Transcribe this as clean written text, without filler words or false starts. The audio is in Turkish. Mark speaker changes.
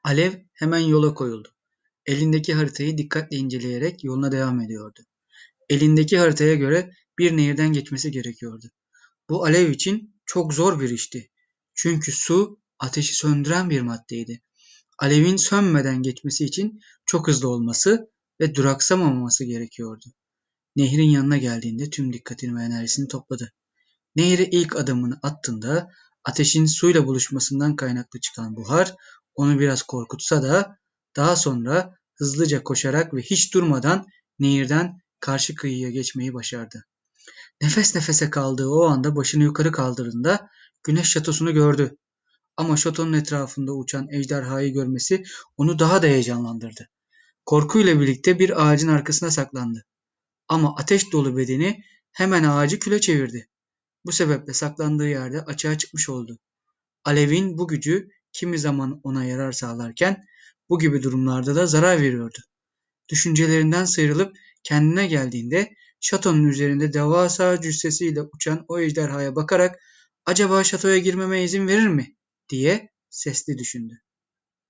Speaker 1: Alev hemen yola koyuldu. Elindeki haritayı dikkatle inceleyerek yoluna devam ediyordu. Elindeki haritaya göre bir nehirden geçmesi gerekiyordu. Bu Alev için çok zor bir işti. Çünkü su ateşi söndüren bir maddeydi. Alevin sönmeden geçmesi için çok hızlı olması ve duraksamaması gerekiyordu. Nehrin yanına geldiğinde tüm dikkatini ve enerjisini topladı. Nehre ilk adımını attığında ateşin suyla buluşmasından kaynaklı çıkan buhar onu biraz korkutsa da daha sonra hızlıca koşarak ve hiç durmadan nehirden karşı kıyıya geçmeyi başardı. Nefes nefese kaldığı o anda başını yukarı kaldırdığında güneş şatosunu gördü. Ama şatonun etrafında uçan ejderhayı görmesi onu daha da heyecanlandırdı. Korkuyla birlikte bir ağacın arkasına saklandı. Ama ateş dolu bedeni hemen ağacı küle çevirdi. Bu sebeple saklandığı yerde açığa çıkmış oldu. Alev'in bu gücü kimi zaman ona yarar sağlarken bu gibi durumlarda da zarar veriyordu. Düşüncelerinden sıyrılıp kendine geldiğinde şatonun üzerinde devasa cüssesiyle uçan o ejderhaya bakarak acaba şatoya girmeme izin verir mi diye sesli düşündü.